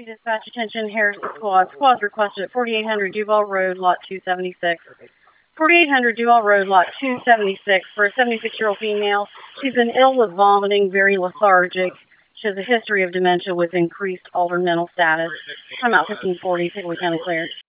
Dispatch attention, Harrison Squad. Squad's requested at 4800 Duval Road, Lot 276. 4800 Duval Road, Lot 276, for a 76-year-old female. She's been ill with vomiting, very lethargic. She has a history of dementia with increased altered mental status. I'm out 1540, Piggly County clear.